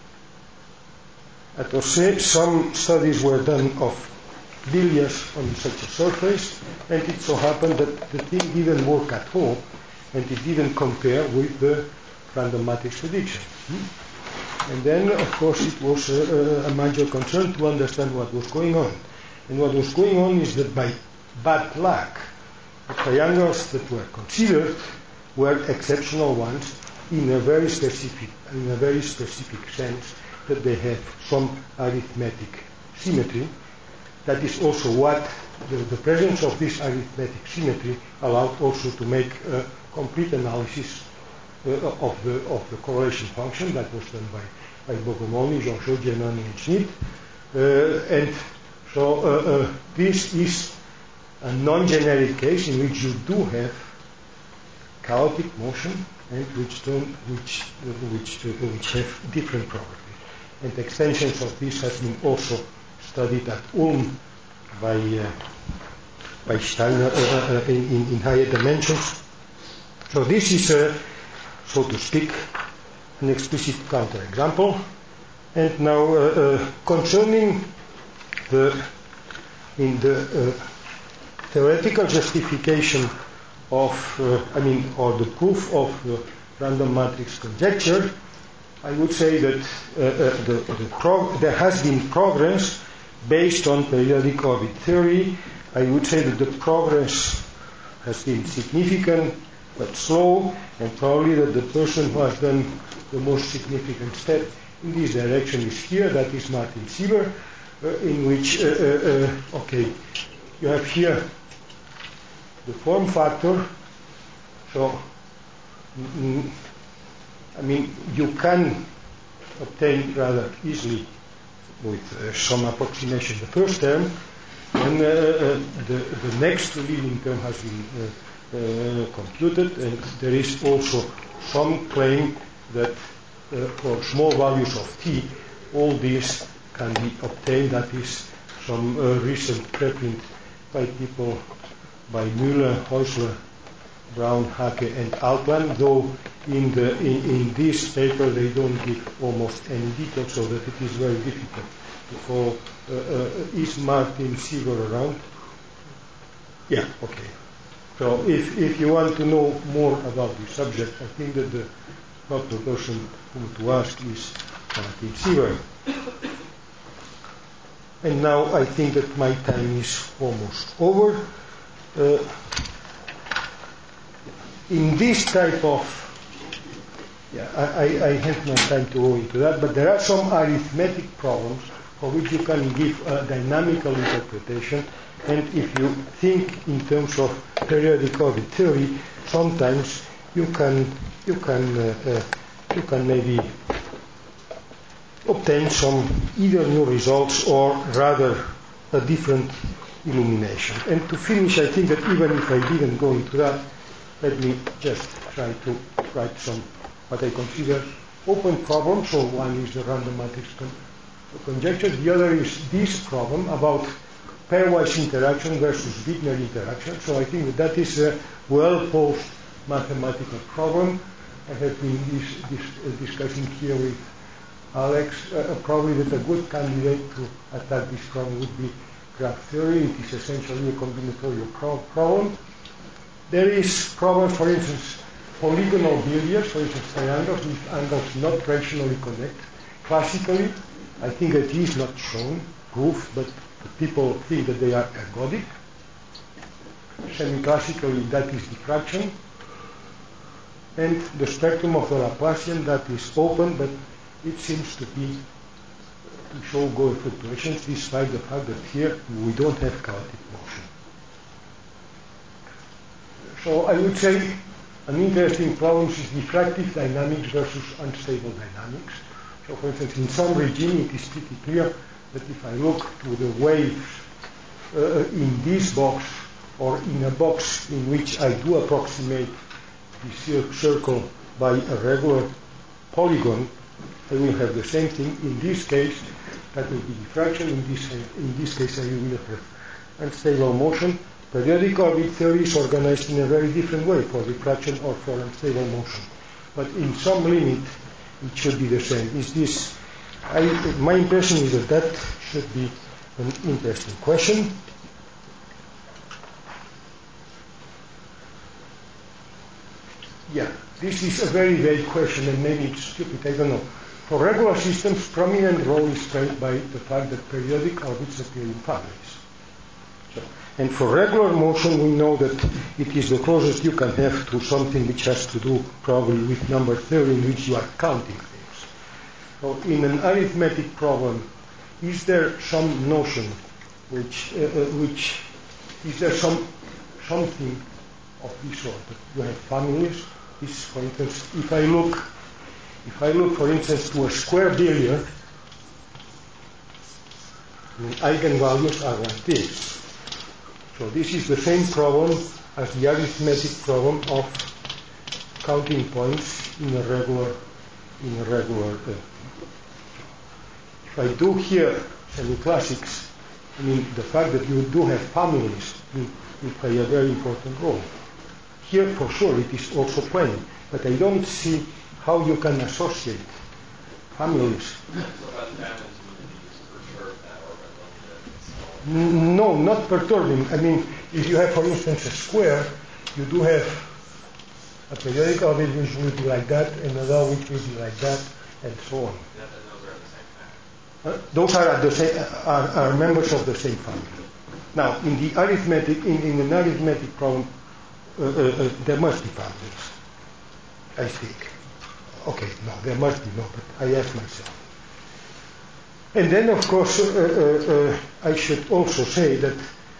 at Océ, some studies were done of billiards on such a surface, and it so happened that the thing didn't work at all, and it didn't compare with the random matrix prediction. And then, of course, it was a major concern to understand what was going on. And what was going on is that by bad luck, the triangles that were considered were exceptional ones in a very specific sense, that they have some arithmetic symmetry. That is also what the presence of this arithmetic symmetry allowed also to make a complete analysis of the correlation function that was done by Bogomolny, Georgiou, Giannoni, and Schmidt. And so this is a non-generic case in which you do have chaotic motion and which have different properties. And extensions of this have been also studied at Ulm by Steiner in higher dimensions. So this is, so to speak, an explicit counterexample. And now concerning the theoretical justification of, or the proof of the random matrix conjecture, I would say that there has been progress based on periodic orbit theory. I would say that the progress has been significant but slow, and probably that the person who has done the most significant step in this direction is here, that is Martin Sieber, in which, you have here the form factor. So, you can obtain rather easily with some approximation the first term, and the next leading term has been computed, and there is also some claim that for small values of t, all these can be obtained. That is some recent preprint by people by Müller, Häusler, Brown, Hake, and Altman, though in this paper they don't give almost any detail, so that it is very difficult to follow. Is Martin Sieber around? Yeah, okay. So if you want to know more about this subject, I think that the proper person whom to ask is Martin Sieber. And now I think that my time is almost over. In this type of, I have no time to go into that, but there are some arithmetic problems for which you can give a dynamical interpretation, and if you think in terms of periodic orbit theory, sometimes you can maybe obtain some either new results or rather a different illumination. And to finish, I think that even if I didn't go into that, let me just try to write some what I consider open problems. So one is the random matrix conjecture. The other is this problem about pairwise interaction versus Wigner interaction. So I think that is a well-posed mathematical problem. I have been discussing here with Alex, probably that a good candidate to attack this problem would be graph theory. It is essentially a combinatorial problem. There is problems, for instance, polygonal billiards, for instance, triangles with angles not rationally connected. Classically, I think that is not shown, proof, but people think that they are ergodic. Semi-classically, that is diffraction. and the spectrum of the Laplacian that is open, but it seems to show Gauss fluctuations despite the fact that here we don't have chaotic motion. So I would say an interesting problem is diffractive dynamics versus unstable dynamics. So for instance, in some regime it is pretty clear that if I look to the waves in this box or in a box in which I do approximate the circle by a regular polygon, I will have the same thing. In this case, that will be diffraction. In this case, I will have unstable motion. Periodic orbit theory is organized in a very different way for diffraction or for unstable motion. But in some limit, it should be the same. My impression is that should be an interesting question. Yeah, this is a very vague question and maybe it's stupid, I don't know. For regular systems, prominent role is played by the fact that periodic orbits appear in families. And for regular motion, we know that it is the closest you can have to something which has to do probably with number theory in which you are counting things. So in an arithmetic problem, is there some notion is there something of this sort? You have families. This, for instance, if I look, for instance, to a square billiard, the eigenvalues are like this. So this is the same problem as the arithmetic problem of counting points in a regular. If I do here semi-classics, I mean the fact that you do have families will play a very important role. Here, for sure, it is also playing, but I don't see how you can associate families. No, not perturbing. I mean, if you have, for instance, a square, you do have a periodic orbit which will be like that, and another which will be like that, and so on. Those are the same, are members of the same family. Now, in the arithmetic, in an arithmetic problem, there must be families, I think. Okay, no, there must be no, but I ask myself. And then, of course, I should also say that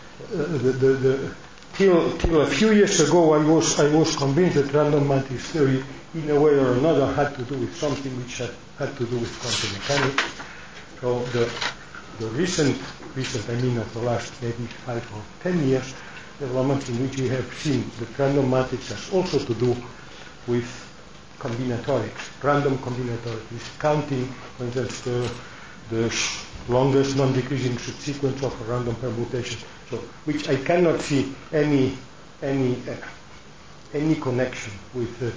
till a few years ago, I was convinced that random matrix theory, in a way or another, had to do with something which had to do with quantum mechanics. So the recent, I mean, of the last maybe 5 or 10 years, developments in which we have seen that random matrix has also to do with combinatorics, random combinatorics, counting, for instance, the longest non-decreasing subsequence of a random permutation, so which I cannot see any connection with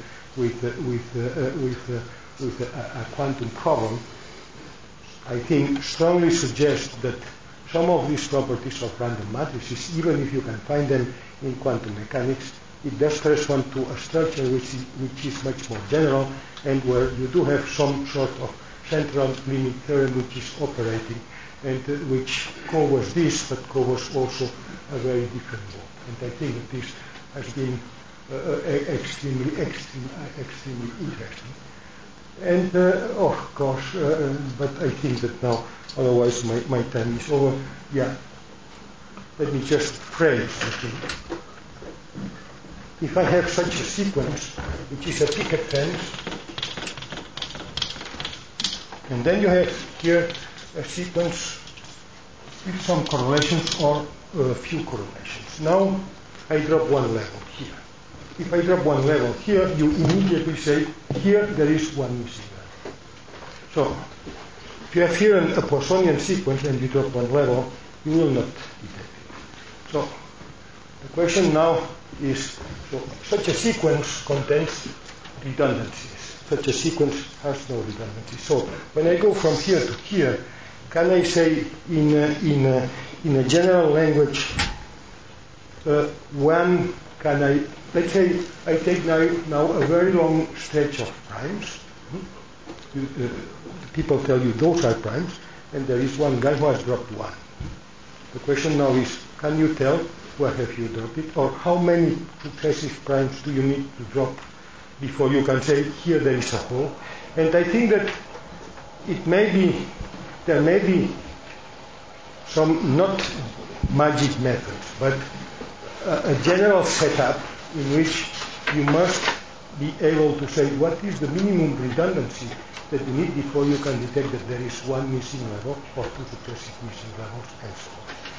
a quantum problem. I think strongly suggests that some of these properties of random matrices, even if you can find them in quantum mechanics, it does correspond to a structure which is much more general and where you do have some sort of central limit theorem which is operating and which covers this but covers also a very different world. And I think that this has been extremely interesting. And of course, but I think that now, otherwise my time is over. Yeah, let me just phrase something. If I have such a sequence, which is a picket fence, and then you have here a sequence with some correlations or a few correlations. Now I drop one level here. If I drop one level here, you immediately say, here there is one missing level. So, if you have here a Poissonian sequence and you drop one level, you will not detect it. So, the question now is, so such a sequence contains redundancies. Such a sequence has no redundancy. So, when I go from here to here, can I say in a general language, let's say I take now a very long stretch of primes. People tell you those are primes, and there is one guy who has dropped one. The question now is, can you tell where have you dropped it, or how many successive primes do you need to drop before you can say, here there is a hole. And I think that there may be some not magic methods, but a general setup in which you must be able to say what is the minimum redundancy that you need before you can detect that there is one missing level or two successive missing levels, and so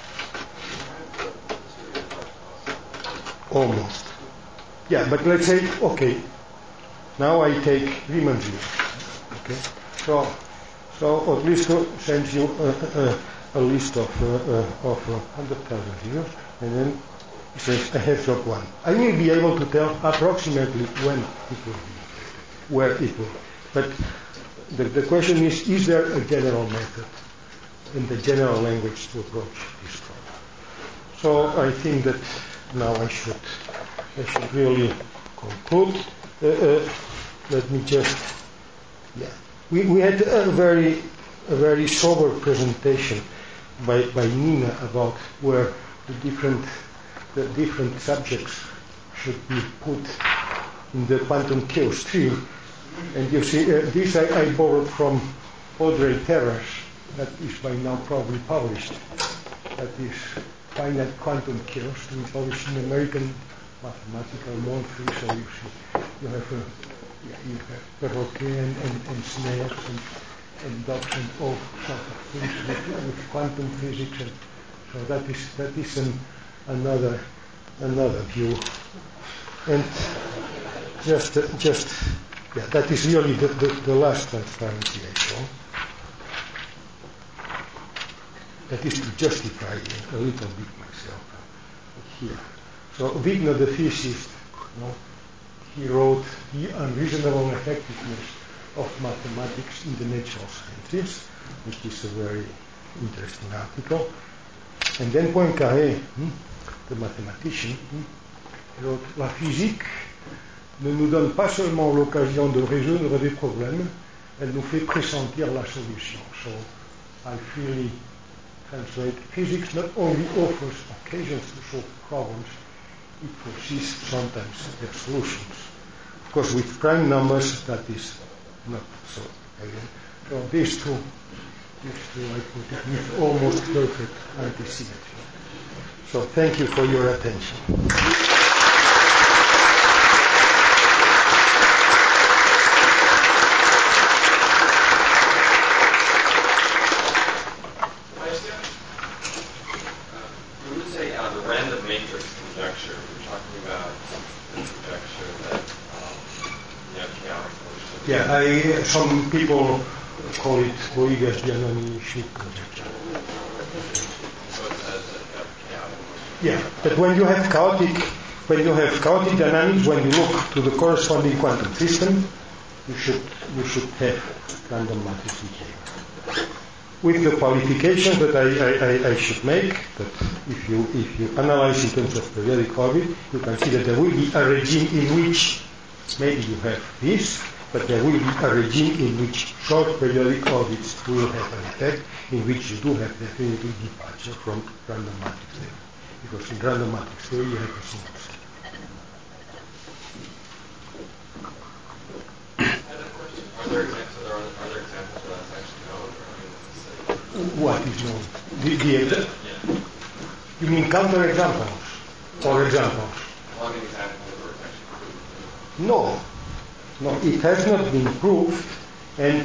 on. Almost. Yeah, but let's say, okay, now I take Riemann zero. Okay, so Odlisto sends you a list of 100,000 zeros, and then he says, I have drop one. I will be able to tell approximately when it will be, where it will be. But the question is there a general method in the general language to approach this problem? So I think that now I should really conclude. Let me just, we had a very sober presentation by Nina about where the different subjects should be put in the quantum chaos tree. And you see, this I borrowed from Audrey Terrace, that is by now probably published. That is Finite Quantum Chaos, and published in American Mathematical Monthly. So you see, you have Perroquet and snares and dots and all sorts of things with quantum physics. And so that is another view. And just that is really the last transparency I show. That is to justify a little bit myself here. So Wigner, the physicist, he wrote The Unreasonable Effectiveness of Mathematics in the Natural Sciences, which is a very interesting article. And then Poincaré, the mathematician, wrote La physique ne nous donne pas seulement l'occasion de résoudre des problèmes, elle nous fait pressentir la solution. So I freely translate, physics not only offers occasions to solve problems, it foresees sometimes their solutions. Of course, with prime numbers, that is not so evident. So these two, I put it with almost perfect anti-symmetry. So thank you for your attention. Yeah, some people call it Boigas-Giannoni-Schmidt conjecture. Yeah, but when you have chaotic dynamics, when you look to the corresponding quantum system, you should have random matrix behavior. With the qualification that I should make, that if you analyze in terms of periodic orbit, you can see that there will be a regime in which maybe you have this, but there will be a regime in which short periodic orbits will have an effect, in which you do have definitely departure from random matrix theory. Because in random matrix theory you have a single set. Are there examples where that's actually known? What is known? You mean counter examples? Or examples? Well, an example where it's actually proved. No, it has not been proved, and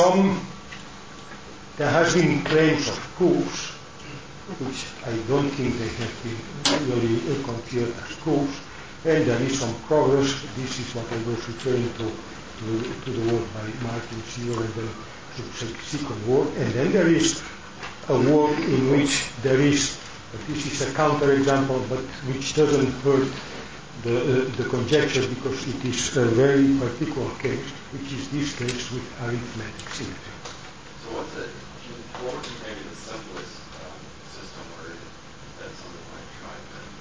there has been claims of proofs, which I don't think they have been really considered as proofs, and there is some progress. This is what I was referring to the work by Martin Sear and then subsequent work, and then there is a work in which there is, this is a counterexample, but which doesn't hurt the conjecture because it is a very particular case, which is this case with arithmetic symmetry. So what would be maybe the simplest system where that somebody might try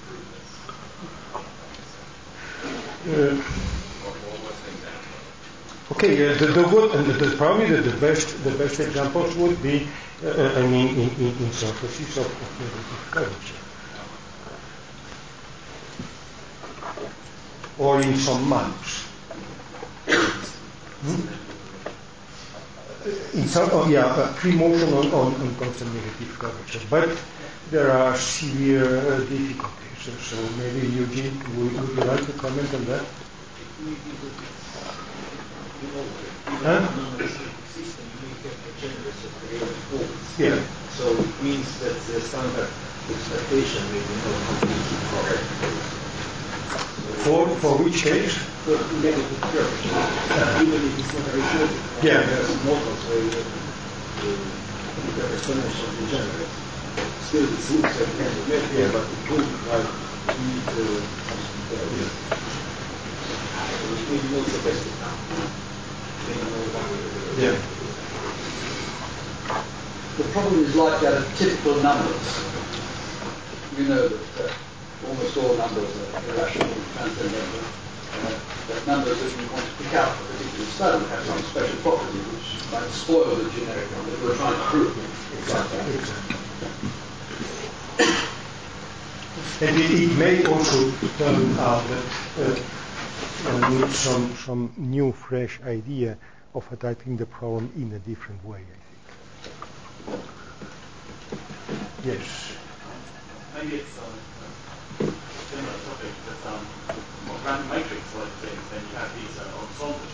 to prove this? What's an example? Okay, probably the best examples would be, in surfaces of negative curvature. Or in some maps. In some, free motion on constant negative curvature, but there are severe difficulties. So maybe Eugene, would you like to comment on that? System, you may have degenerates of the force. Yeah. So it means that the standard expectation may be not completely correct. For which case? For negative curvature. Even if it's not reported. Yeah. There's models where you have exponential degenerate. Still it looks like it has a measure, but it wouldn't like need something there. So it may be not the best example. Yeah. The problem is like that of typical numbers. You know that almost all numbers are irrational, transcendental. That numbers that you want to pick out for a particular study have some special property which might spoil the generic number that we're trying to prove. Exactly. And it may also turn out that with some new, fresh idea of attacking the problem in a different way, I think. Yes. Maybe it's a similar topic, but random matrix-like things, then you have these ensembles.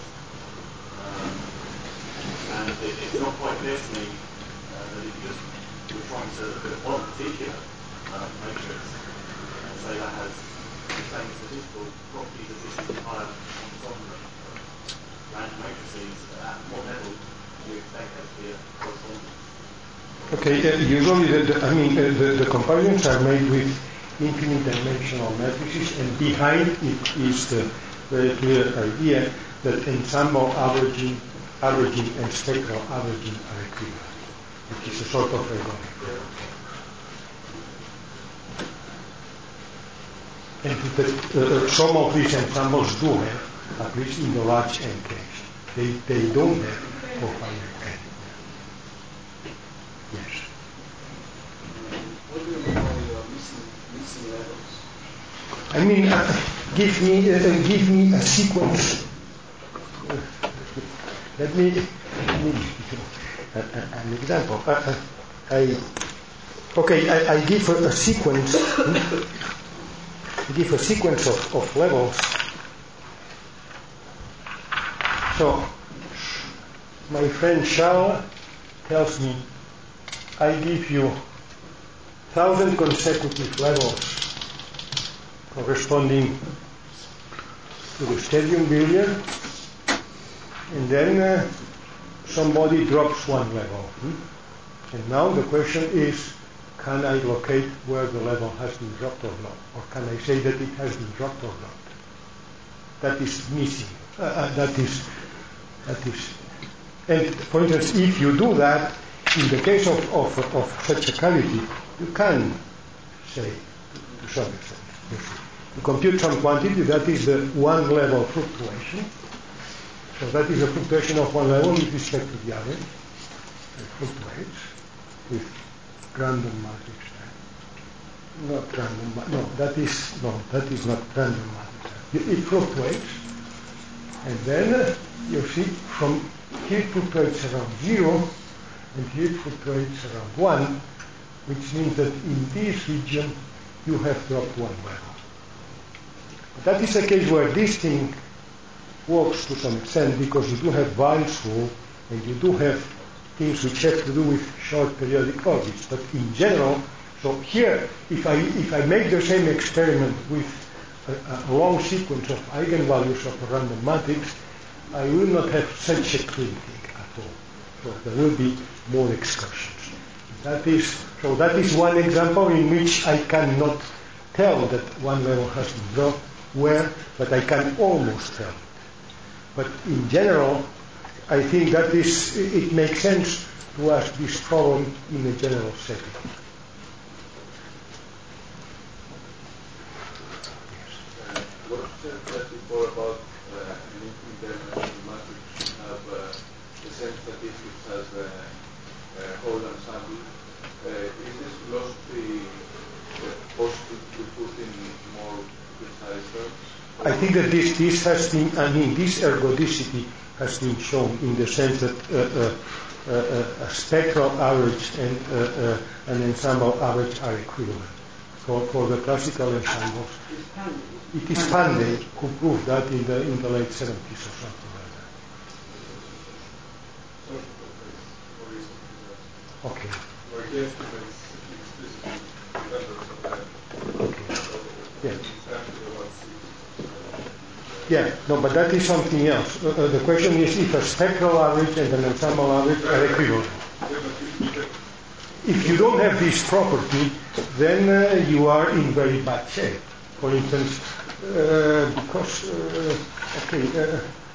And it's not quite clear to me that if you just were trying to look at one particular matrix and say that has the same statistical properties as this entire ensemble of random matrices, at what level do you expect there to be a correspondence? Okay, usually the comparisons are made with infinite dimensional matrices, and behind it is the very clear idea that ensemble averaging and spectral averaging are equivalent, which is a sort of ironic. And some of these ensembles do have, at least in the large N case, they don't have for finite N. Yes. What do you mean by missing levels? I mean, give me a sequence. Let me give an example. I give a sequence. I give a sequence of levels. So, my friend Charles tells me, I give you 1,000 consecutive levels corresponding to the stadium billiard, and then somebody drops one level. And now the question is, can I locate where the level has been dropped or not? Or can I say that it has been dropped or not? That is missing. That is. And for instance, if you do that, in the case of such a cavity, you can say to some extent. You compute some quantity, that is the one level fluctuation. So that is a fluctuation of one level with respect to the other. It fluctuates with random matrix time. Not random, that is not random matrix time. It fluctuates, and then you see from here it fluctuates around 0, and here it fluctuates around 1, which means that in this region you have dropped one level. That is a case where this thing works to some extent because you do have Weyls rule and you do have things which have to do with short periodic orbits. But in general, so here, if I make the same experiment with a long sequence of eigenvalues of a random matrix, I will not have such a clean thing at all. So there will be more excursions. That is one example in which I cannot tell that one level has been dropped where, but I can almost tell it. But in general, I think that it makes sense to ask this problem in a general setting. What you said just before about an infinite matrix have the same statistics as the whole ensemble. Is this philosophy possible to put in more precise terms? I think that this has been, this ergodicity has been shown in the sense that a spectral average and an ensemble average are equivalent. For the classical ensembles, it is Pandey who proved that in the late 70s or something like that. Okay. Okay. Yeah, no, but that is something else. The question is if a spectral average and an ensemble average are equivalent. If you don't have this property, then you are in very bad shape. For instance, because,